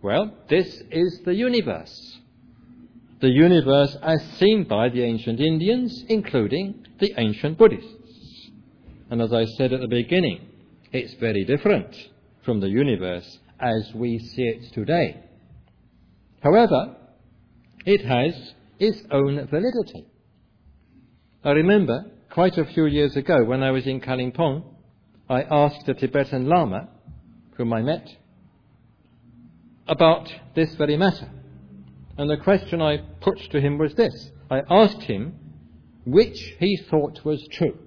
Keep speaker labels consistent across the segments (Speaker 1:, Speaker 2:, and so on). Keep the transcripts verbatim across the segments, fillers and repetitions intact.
Speaker 1: Well, this is the universe. The universe as seen by the ancient Indians, including the ancient Buddhists. And as I said at the beginning, it's very different from the universe as we see it today. However, it has its own validity. I remember quite a few years ago when I was in Kalimpong, I asked a Tibetan Lama, whom I met, about this very matter. And the question I put to him was this. I asked him which he thought was true.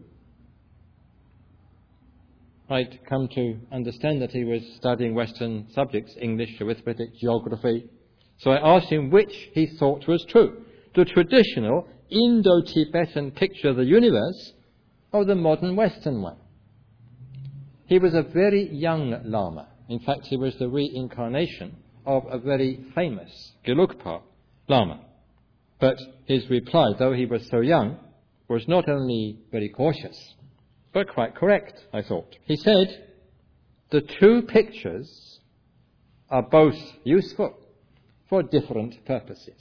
Speaker 1: I'd come to understand that he was studying Western subjects, English, arithmetic, geography. So I asked him which he thought was true. The traditional Indo-Tibetan picture of the universe or the modern Western one. He was a very young Lama. In fact, he was the reincarnation of a very famous Gelugpa Lama. But his reply, though he was so young, was not only very cautious, but quite correct, I thought. He said, the two pictures are both useful for different purposes.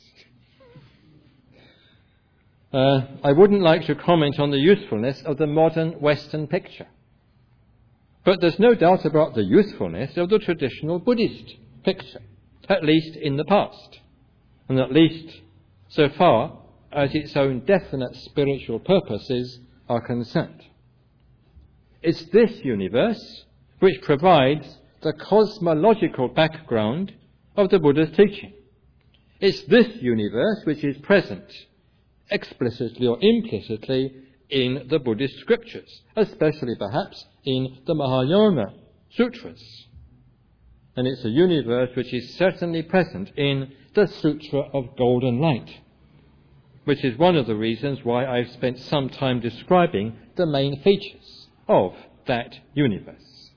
Speaker 1: Uh, I wouldn't like to comment on the usefulness of the modern Western picture. But there's no doubt about the usefulness of the traditional Buddhist picture, at least in the past, and at least so far as its own definite spiritual purposes are concerned. It's this universe which provides the cosmological background of the Buddha's teaching. It's this universe which is present explicitly or implicitly in the Buddhist scriptures, especially perhaps in the Mahayana Sutras. And it's a universe which is certainly present in the Sutra of Golden Light, which is one of the reasons why I've spent some time describing the main features of that universe.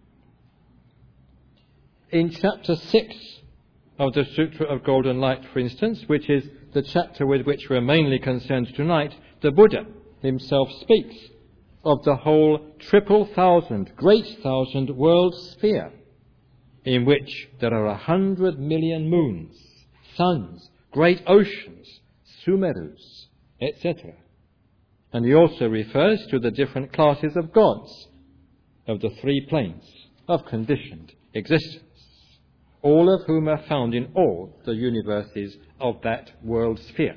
Speaker 1: In chapter six of the Sutra of Golden Light, for instance, which is the chapter with which we're mainly concerned tonight, the Buddha himself speaks of the whole triple thousand, great thousand world sphere, in which there are a hundred million moons, suns, great oceans, Sumerus, et cetera. And he also refers to the different classes of gods of the three planes of conditioned existence, all of whom are found in all the universes of that world sphere.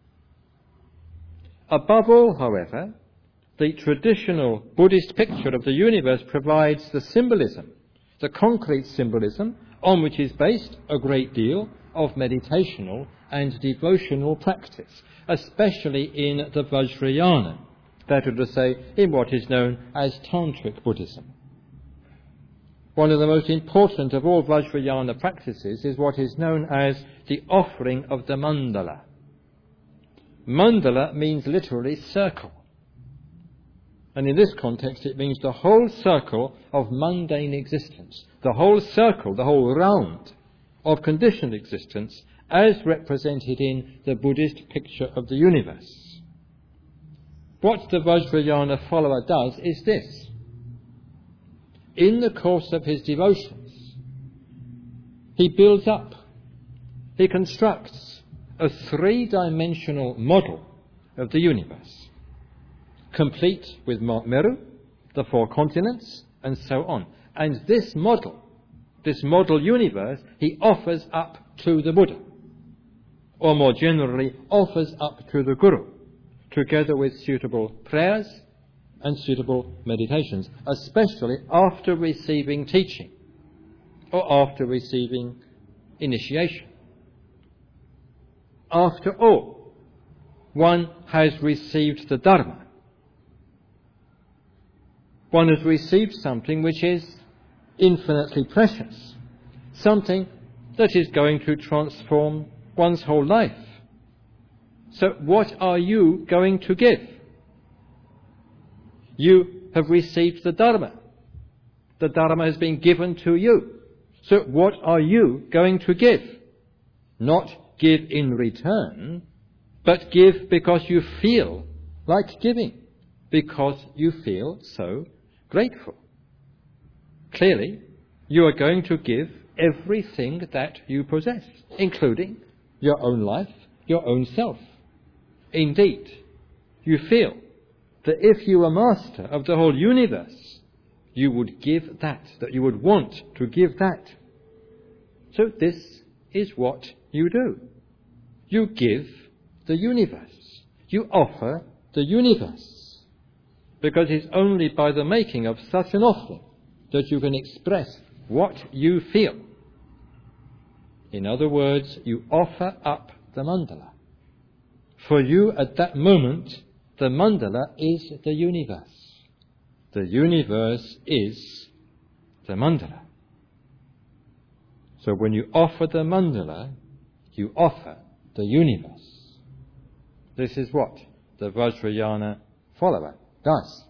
Speaker 1: Above all, however, the traditional Buddhist picture of the universe provides the symbolism, the concrete symbolism, on which is based a great deal of meditational and devotional practice, especially in the Vajrayana, that is to say, in what is known as Tantric Buddhism. One of the most important of all Vajrayana practices is what is known as the offering of the mandala. Mandala means literally circle. And in this context it means the whole circle of mundane existence, the whole circle, the whole round of conditioned existence as represented in the Buddhist picture of the universe. What the Vajrayana follower does is this. In the course of his devotions, he builds up, he constructs a three-dimensional model of the universe, complete with Mount Meru, the four continents, and so on. And this model, this model universe, he offers up to the Buddha, or more generally, offers up to the Guru, together with suitable prayers and suitable meditations, especially after receiving teaching or after receiving initiation. After all, one has received the Dharma. One has received something which is infinitely precious, something that is going to transform one's whole life. So what are you going to give? You have received the Dharma. The Dharma has been given to you. So what are you going to give? Not give in return, but give because you feel like giving, because you feel so grateful. Clearly, you are going to give everything that you possess, including your own life, your own self. Indeed, you feel that if you were master of the whole universe, you would give that, that you would want to give that. So this is what you do. You give the universe. You offer the universe. Because it's only by the making of such an offering that you can express what you feel. In other words, you offer up the mandala. For you at that moment, the mandala is the universe. The universe is the mandala. So when you offer the mandala, you offer the universe. This is what the Vajrayana follower does.